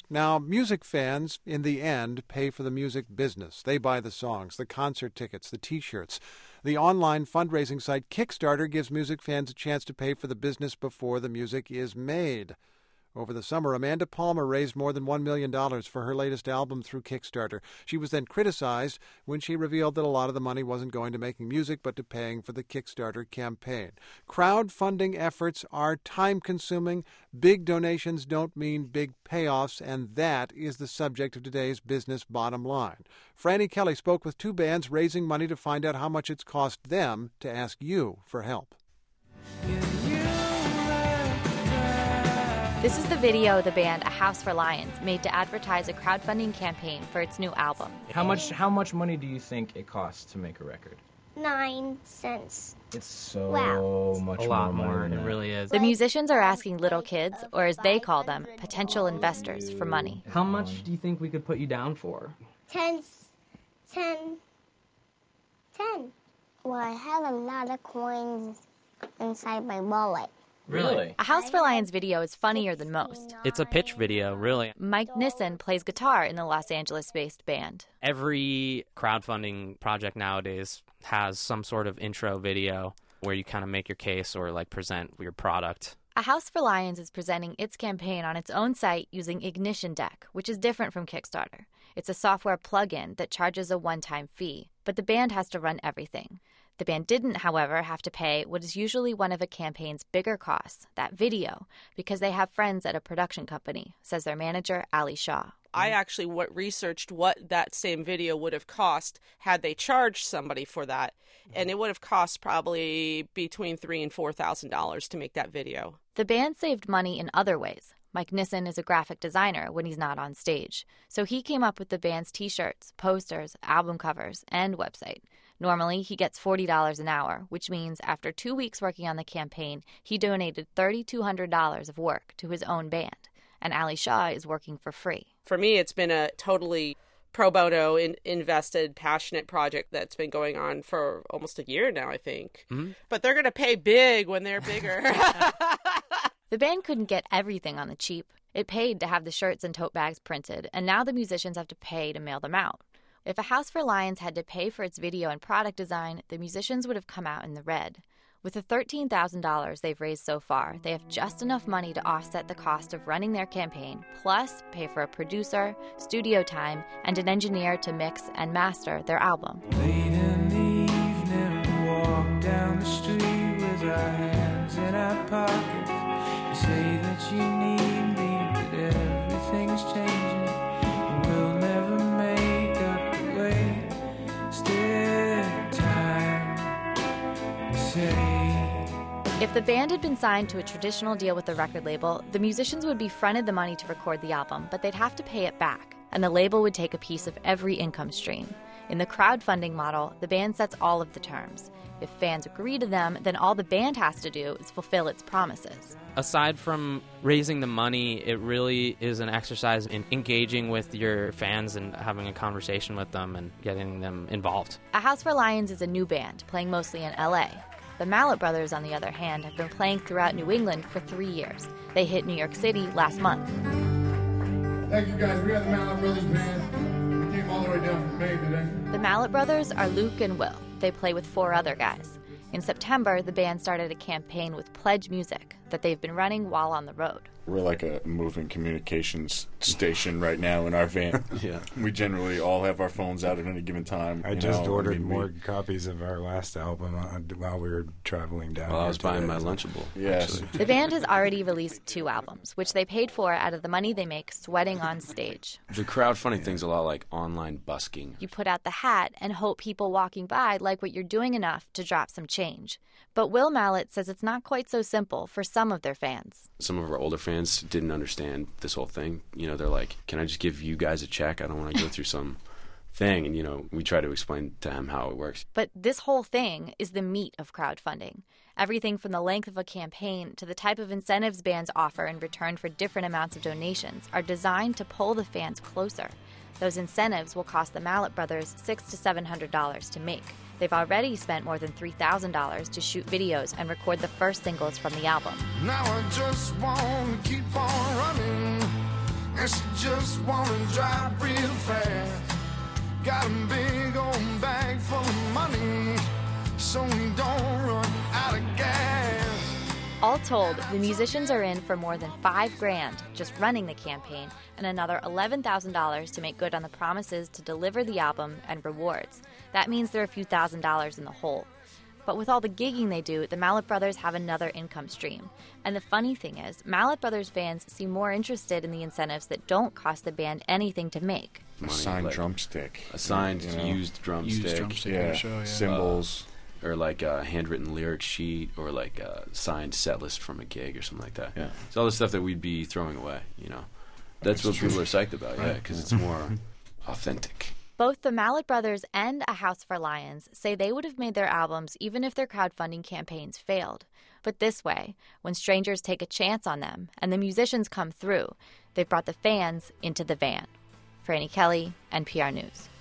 Now, music fans, in the end, pay for the music business. They buy the songs, the concert tickets, the T-shirts. The online fundraising site Kickstarter gives music fans a chance to pay for the business before the music is made. Over the summer, Amanda Palmer raised more than $1 million for her latest album through Kickstarter. She was then criticized when she revealed that a lot of the money wasn't going to making music but to paying for the Kickstarter campaign. Crowdfunding efforts are time-consuming. Big donations don't mean big payoffs, and that is the subject of today's Business Bottom Line. Franny Kelly spoke with two bands raising money to find out how much it's cost them to ask you for help. This is the video the band A House for Lions made to advertise a crowdfunding campaign for its new album. How much money do you think it costs to make a record? 9 cents. It's so much a lot more. It really is. The musicians are asking little kids, or as they call them, potential investors, for money. How much do you think we could put you down for? 10. Well, I have a lot of coins inside my wallet. Really? A House for Lions video is funnier than most. It's a pitch video, really. Mike Nissen plays guitar in the Los Angeles-based band. Every crowdfunding project nowadays has some sort of intro video where you kind of make your case or like present your product. A House for Lions is presenting its campaign on its own site using Ignition Deck, which is different from Kickstarter. It's a software plug-in that charges a one-time fee, but the band has to run everything. The band didn't, however, have to pay what is usually one of a campaign's bigger costs, that video, because they have friends at a production company, says their manager, Ali Shaw. I actually researched what that same video would have cost had they charged somebody for that, and it would have cost probably between $3,000 and $4,000 to make that video. The band saved money in other ways. Mike Nissen is a graphic designer when he's not on stage, so he came up with the band's T-shirts, posters, album covers, and website. Normally, he gets $40 an hour, which means after 2 weeks working on the campaign, he donated $3,200 of work to his own band, and Ali Shaw is working for free. For me, it's been a totally pro bono, invested, passionate project that's been going on for almost a year now, I think. Mm-hmm. But they're going to pay big when they're bigger. The band couldn't get everything on the cheap. It paid to have the shirts and tote bags printed, and now the musicians have to pay to mail them out. If A House for Lions had to pay for its video and product design, the musicians would have come out in the red. With the $13,000 they've raised so far, they have just enough money to offset the cost of running their campaign, plus pay for a producer, studio time, and an engineer to mix and master their album. Late in the evening, we walk down the street with our hands in our pockets. You say that you need me, but everything's changing. We'll never make up the way. Still time to say. If the band had been signed to a traditional deal with the record label, the musicians would be fronted the money to record the album, but they'd have to pay it back, and the label would take a piece of every income stream. In the crowdfunding model, the band sets all of the terms. If fans agree to them, then all the band has to do is fulfill its promises. Aside from raising the money, it really is an exercise in engaging with your fans and having a conversation with them and getting them involved. A House for Lions is a new band, playing mostly in L.A. The Mallet Brothers, on the other hand, have been playing throughout New England for 3 years. They hit New York City last month. Thank you, guys. We are the Mallet Brothers Band. We came all the way down from Maine today. The Mallet Brothers are Luke and Will. They play with 4 other guys. In September, the band started a campaign with Pledge Music that they've been running while on the road. We're like a moving communications station right now in our van. Yeah. We generally all have our phones out at any given time. I just ordered more copies of our last album while we were traveling down. While I was buying my Lunchable. Yes. The band has already released 2 albums, which they paid for out of the money they make sweating on stage. The crowdfunding thing's a lot like online busking. You put out the hat and hope people walking by like what you're doing enough to drop some change. But Will Mallet says it's not quite so simple for some of their fans. Some of our older fans didn't understand this whole thing. You know, they're like, can I just give you guys a check? I don't want to go through some thing. And, you know, we try to explain to them how it works. But this whole thing is the meat of crowdfunding. Everything from the length of a campaign to the type of incentives bands offer in return for different amounts of donations are designed to pull the fans closer. Those incentives will cost the Mallet Brothers $600 to $700 to make. They've already spent more than $3,000 to shoot videos and record the first singles from the album. Now I just want to keep on running. and she just wanna drive real fast. Got a big old bag full of money, so we don't run out of gas. All told, the musicians are in for more than $5,000 just running the campaign and another $11,000 to make good on the promises to deliver the album and rewards. That means they're a few $1,000s in the hole. But with all the gigging they do, the Mallet Brothers have another income stream. And the funny thing is, Mallet Brothers fans seem more interested in the incentives that don't cost the band anything to make. A signed drumstick. A signed used drumstick. Yeah. Show, yeah. Cymbals. Or like a handwritten lyric sheet, or like a signed set list from a gig or something like that. Yeah. It's all the stuff that we'd be throwing away, you know. That's what people are psyched about, yeah, because it's more authentic. Both the Mallet Brothers and A House for Lions say they would have made their albums even if their crowdfunding campaigns failed. But this way, when strangers take a chance on them and the musicians come through, they've brought the fans into the van. For Annie Kelly, NPR News.